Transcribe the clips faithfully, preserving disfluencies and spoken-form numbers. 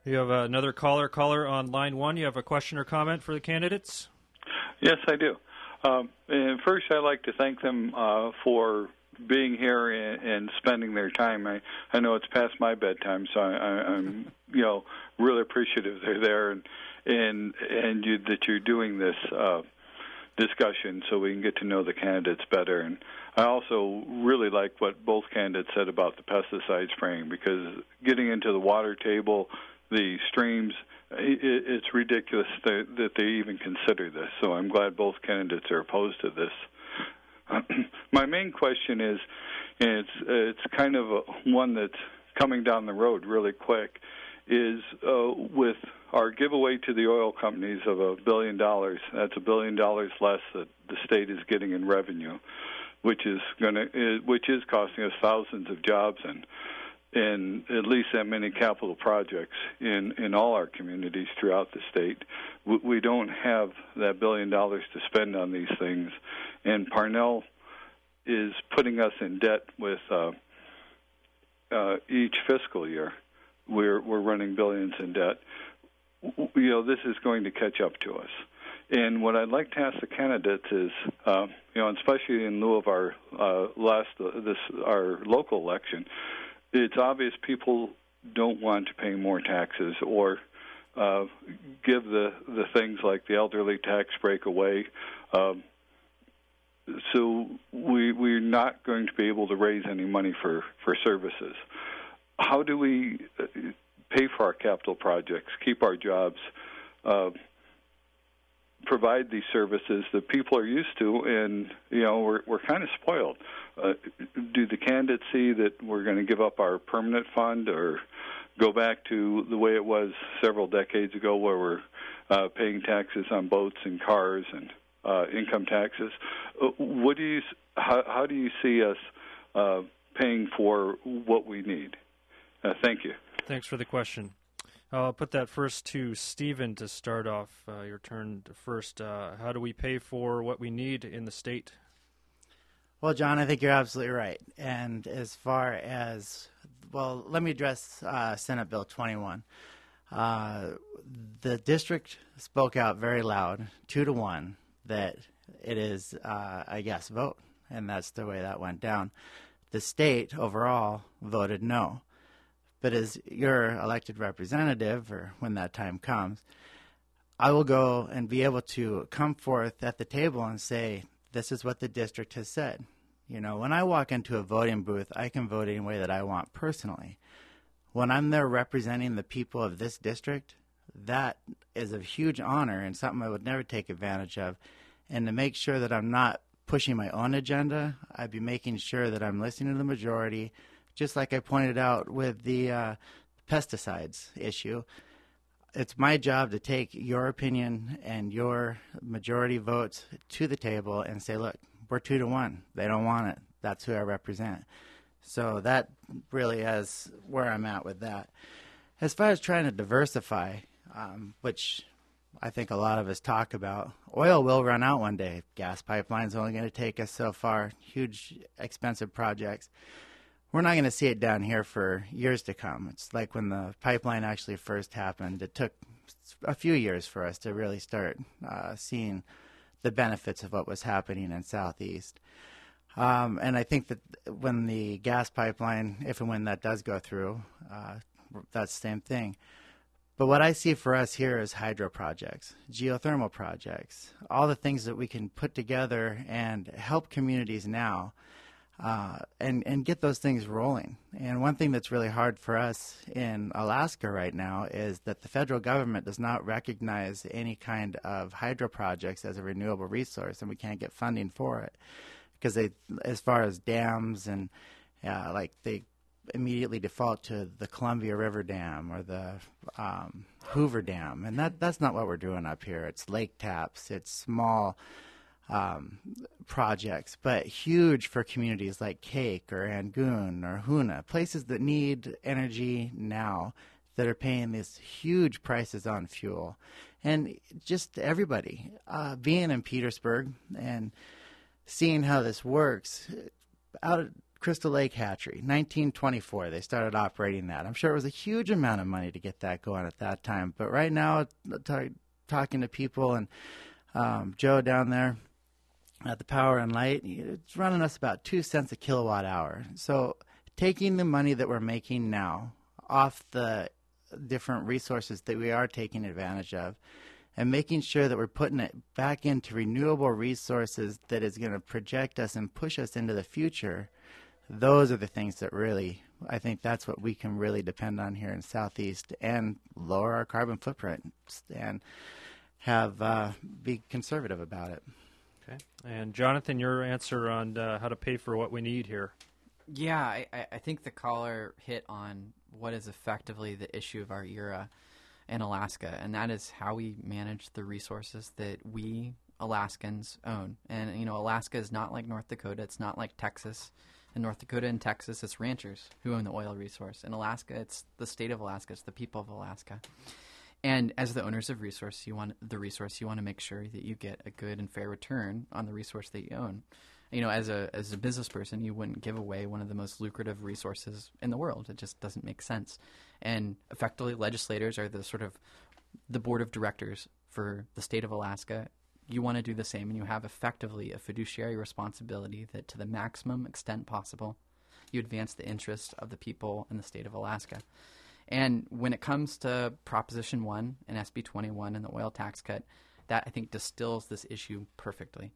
You have uh, another caller, caller on line one. You have a question or comment for the candidates? Yes, I do. Um, and first, I'd like to thank them uh, for being here and, and spending their time. I, I know it's past my bedtime, so I, I, I'm you know really appreciative they're there and and and you, that you're doing this uh, discussion so we can get to know the candidates better. And I also really like what both candidates said about the pesticide spraying, because getting into the water table, the streams, it, it's ridiculous that, that they even consider this. So I'm glad both candidates are opposed to this. My main question is, and it's it's kind of a, one that's coming down the road really quick, is uh, with our giveaway to the oil companies of a billion dollars. That's a billion dollars less that the state is getting in revenue, which is going to which is costing us thousands of jobs and and at least that many capital projects in, in all our communities throughout the state. We, we don't have that billion dollars to spend on these things, and Parnell is putting us in debt with uh, uh, each fiscal year. We're we're running billions in debt. You know, this is going to catch up to us. And what I'd like to ask the candidates is, uh, you know, especially in lieu of our uh, last uh, this our local election, it's obvious people don't want to pay more taxes or uh, give the, the things like the elderly tax break away. Um, so we, we're not going to be able to raise any money for, for services. How do we pay for our capital projects, keep our jobs, uh, provide these services that people are used to, and you know we're we're kind of spoiled. Uh, do the candidates see that we're going to give up our permanent fund or go back to the way it was several decades ago, where we're uh, paying taxes on boats and cars and uh, income taxes? Uh, what do you how, how do you see us uh, paying for what we need? Uh, thank you. Thanks for the question. I'll put that first to Stephen to start off. Uh, your turn first. Uh, how do we pay for what we need in the state? Well, John, I think you're absolutely right. And as far as, well, let me address uh, Senate Bill twenty-one. Uh, the district spoke out very loud, two to one, that it is uh, a yes vote, and that's the way that went down. The state overall voted no. But as your elected representative, or when that time comes, I will go and be able to come forth at the table and say, this is what the district has said. You know, when I walk into a voting booth, I can vote any way that I want personally. When I'm there representing the people of this district, that is a huge honor and something I would never take advantage of. And to make sure that I'm not pushing my own agenda, I'd be making sure that I'm listening to the majority, just like I pointed out with the uh, pesticides issue. It's my job to take your opinion and your majority votes to the table and say, look, we're two to one. They don't want it. That's who I represent. So that really is where I'm at with that. As far as trying to diversify, um, which I think a lot of us talk about, oil will run out one day. Gas pipeline's only going to take us so far, huge, expensive projects. We're not going to see it down here for years to come. It's like when the pipeline actually first happened. It took a few years for us to really start uh, seeing the benefits of what was happening in Southeast. Um, and I think that when the gas pipeline, if and when that does go through, uh, that's the same thing. But what I see for us here is hydro projects, geothermal projects, all the things that we can put together and help communities now. Uh, and, and get those things rolling. And one thing that's really hard for us in Alaska right now is that the federal government does not recognize any kind of hydro projects as a renewable resource, and we can't get funding for it. Because they, as far as dams, and uh, like they immediately default to the Columbia River Dam or the um, Hoover Dam. And that, that's not what we're doing up here. It's lake taps, it's small Um, projects, but huge for communities like Cake or Angoon or Hoonah, places that need energy now that are paying these huge prices on fuel. And just everybody, uh, being in Petersburg and seeing how this works, out of Crystal Lake Hatchery, nineteen twenty-four, they started operating that. I'm sure it was a huge amount of money to get that going at that time. But right now, t- talking to people and um, Joe down there at the Power and Light, it's running us about two cents a kilowatt hour. So taking the money that we're making now off the different resources that we are taking advantage of and making sure that we're putting it back into renewable resources that is going to project us and push us into the future, those are the things that really, I think that's what we can really depend on here in Southeast and lower our carbon footprint and have uh, be conservative about it. Okay. And Jonathan, your answer on uh, how to pay for what we need here. Yeah, I, I think the caller hit on what is effectively the issue of our era in Alaska, and that is how we manage the resources that we Alaskans own. And, you know, Alaska is not like North Dakota. It's not like Texas. In North Dakota and Texas, it's ranchers who own the oil resource. In Alaska, it's the state of Alaska. It's the people of Alaska. And as the owners of resource, you want the resource, you want to make sure that you get a good and fair return on the resource that you own. You know, as a as a business person, you wouldn't give away one of the most lucrative resources in the world. It just doesn't make sense. And effectively, legislators are the sort of the board of directors for the state of Alaska. You want to do the same, and you have effectively a fiduciary responsibility that to the maximum extent possible, you advance the interests of the people in the state of Alaska. And when it comes to Proposition one and S B twenty-one and the oil tax cut, that I think distills this issue perfectly.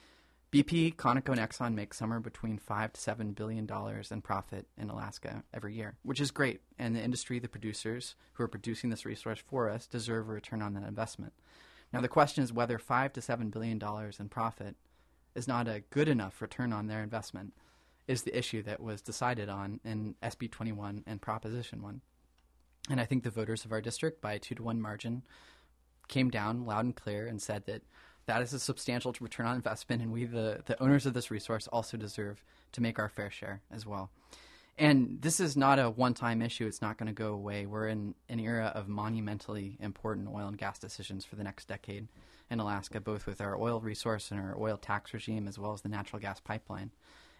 B P, Conoco, and Exxon make somewhere between five to seven billion dollars in profit in Alaska every year, which is great. And the industry, the producers who are producing this resource for us, deserve a return on that investment. Now the question is whether five to seven billion dollars in profit is not a good enough return on their investment. Is the issue that was decided on in S B twenty-one and Proposition one. And I think the voters of our district, by a two to one margin, came down loud and clear and said that that is a substantial return on investment, and we, the, the owners of this resource, also deserve to make our fair share as well. And this is not a one-time issue. It's not going to go away. We're in an era of monumentally important oil and gas decisions for the next decade in Alaska, both with our oil resource and our oil tax regime, as well as the natural gas pipeline.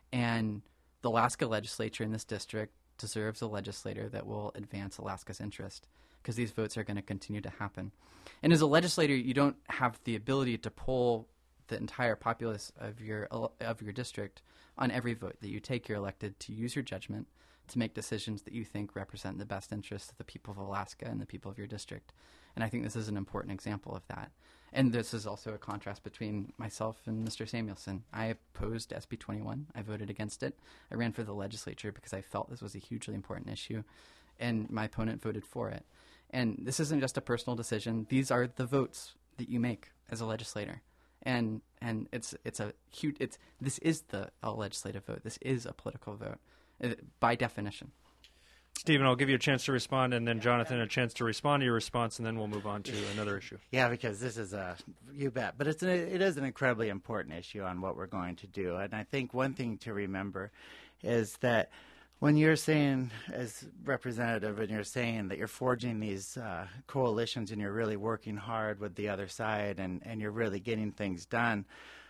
And the Alaska legislature in this district deserves a legislator that will advance Alaska's interest, because these votes are going to continue to happen. And as a legislator, you don't have the ability to poll the entire populace of your of your district on every vote that you take. You're elected to use your judgment to make decisions that you think represent the best interests of the people of Alaska and the people of your district. And I think this is an important example of that. And this is also a contrast between myself and Mister Samuelson. I opposed S B twenty-one. I voted against it. I ran for the legislature because I felt this was a hugely important issue, and my opponent voted for it. And this isn't just a personal decision. These are the votes that you make as a legislator. And and it's it's a huge it's this is the a legislative vote. This is a political vote uh, by definition. Stephen, I'll give you a chance to respond, and then Jonathan a chance to respond to your response, and then we'll move on to another issue. Yeah, because this is a, you bet, but it's a, it is an incredibly important issue on what we're going to do. And I think one thing to remember is that when you're saying, as representative, and you're saying that you're forging these uh, coalitions and you're really working hard with the other side and, and you're really getting things done,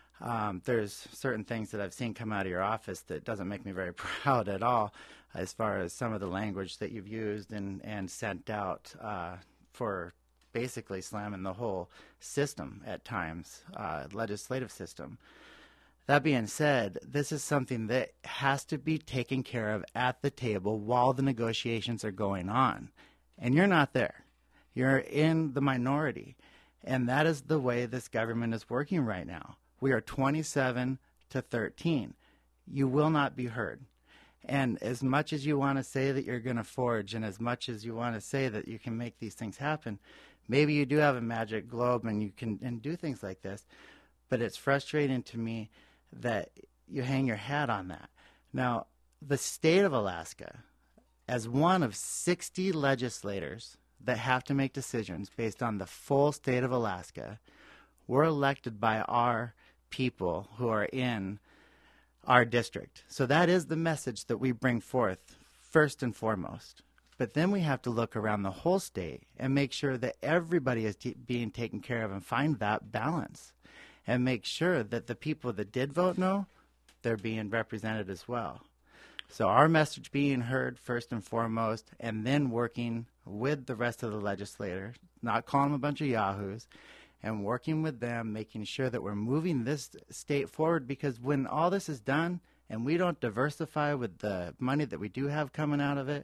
um, there's certain things that I've seen come out of your office that doesn't make me very proud at all, as far as some of the language that you've used and, and sent out uh, for basically slamming the whole system at times, uh, legislative system. That being said, this is something that has to be taken care of at the table while the negotiations are going on. And you're not there. You're in the minority. And that is the way this government is working right now. We are twenty-seven to thirteen. You will not be heard. And as much as you want to say that you're going to forge, and as much as you want to say that you can make these things happen, maybe you do have a magic globe and you can and do things like this. But it's frustrating to me that you hang your hat on that. Now, the state of Alaska, as one of sixty legislators that have to make decisions based on the full state of Alaska, we're elected by our people who are in our district. So that is the message that we bring forth first and foremost. But then we have to look around the whole state and make sure that everybody is t- being taken care of and find that balance and make sure that the people that did vote no, they're being represented as well. So our message being heard first and foremost, and then working with the rest of the legislators, not calling them a bunch of yahoos, and working with them, making sure that we're moving this state forward, because when all this is done and we don't diversify with the money that we do have coming out of it,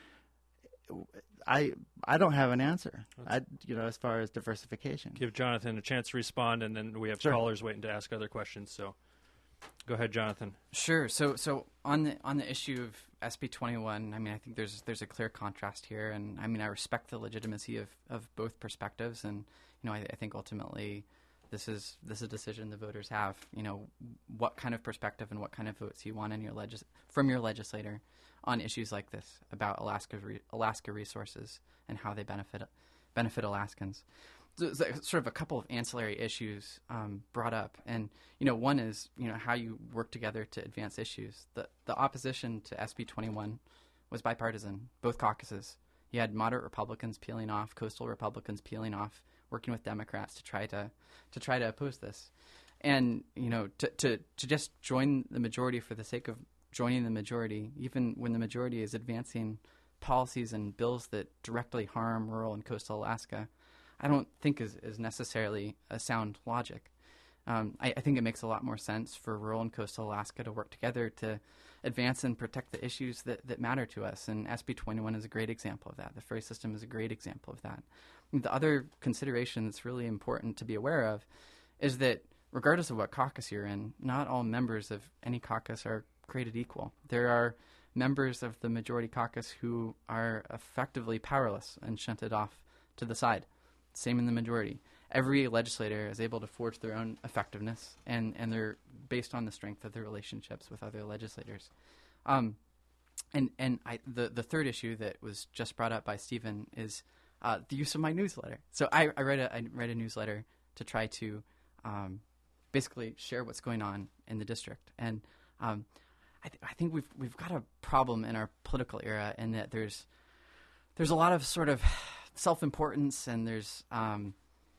I I don't have an answer. I, you know, as far as diversification. Give Jonathan a chance to respond, and then we have Sure. callers waiting to ask other questions. So, go ahead, Jonathan. Sure. So, so on the on the issue of S B twenty-one, I mean, I think there's there's a clear contrast here, and I mean, I respect the legitimacy of, of both perspectives, and you know, I, I think ultimately, this is this is a decision the voters have. You know, what kind of perspective and what kind of votes you want in your legis- from your legislator on issues like this about Alaska re- Alaska resources and how they benefit benefit Alaskans. So, so sort of a couple of ancillary issues um, brought up, and you know, one is you know how you work together to advance issues. The the opposition to S B twenty-one was bipartisan, both caucuses. You had moderate Republicans peeling off, coastal Republicans peeling off, working with Democrats to try to to try to oppose this, and you know to to to just join the majority for the sake of joining the majority, even when the majority is advancing policies and bills that directly harm rural and coastal Alaska, I don't think is, is necessarily a sound logic. Um, I, I think it makes a lot more sense for rural and coastal Alaska to work together to advance and protect the issues that, that matter to us. And S B twenty-one is a great example of that. The ferry system is a great example of that. And the other consideration that's really important to be aware of is that regardless of what caucus you're in, not all members of any caucus are created equal. There are members of the majority caucus who are effectively powerless and shunted off to the side. Same in the majority. Every legislator is able to forge their own effectiveness, and, and they're based on the strength of their relationships with other legislators. Um, and and I, the, the third issue that was just brought up by Stephen is uh, the use of my newsletter. So I, I, write a, I write a newsletter to try to um, basically share what's going on in the district. And um, I, th- I think we've we've got a problem in our political era in that there's there's a lot of sort of self-importance, and there's um,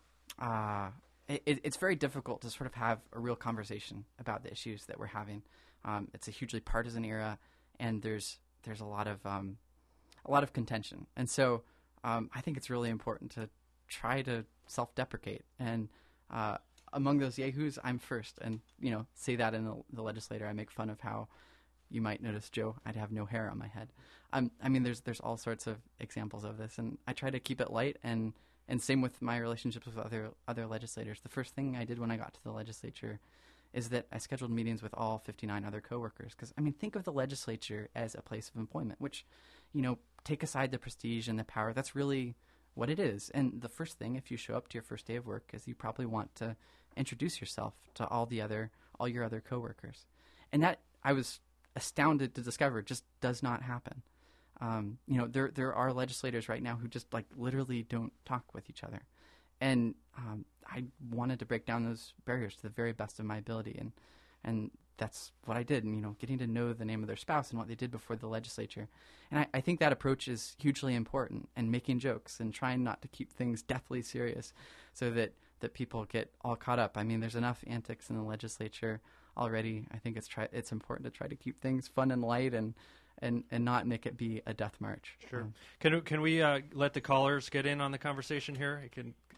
uh, it, it's very difficult to sort of have a real conversation about the issues that we're having. Um, it's a hugely partisan era, and there's there's a lot of um, a lot of contention, and so um, I think it's really important to try to self-deprecate. And uh, among those yahoos, I'm first, and you know, say that in the, the legislator. I make fun of how you might notice, Joe, I'd have no hair on my head. Um, I mean, there's there's all sorts of examples of this, and I try to keep it light, and, and same with my relationships with other other legislators. The first thing I did when I got to the legislature is that I scheduled meetings with all fifty-nine other coworkers, because, I mean, think of the legislature as a place of employment, which, you know, take aside the prestige and the power, that's really what it is. And the first thing, if you show up to your first day of work, is you probably want to introduce yourself to all the other, all your other coworkers. And that, I was astounded to discover, just does not happen. Um, you know, there there are legislators right now who just like literally don't talk with each other, and um, I wanted to break down those barriers to the very best of my ability, and and that's what I did. And you know, getting to know the name of their spouse and what they did before the legislature, and I, I think that approach is hugely important. And making jokes and trying not to keep things deathly serious, so that that people get all caught up. I mean, there's enough antics in the legislature already. I think it's try it's important to try to keep things fun and light, and and, and not make it be a death march. Sure. Um, Can can we uh, let the callers get in on the conversation here? Can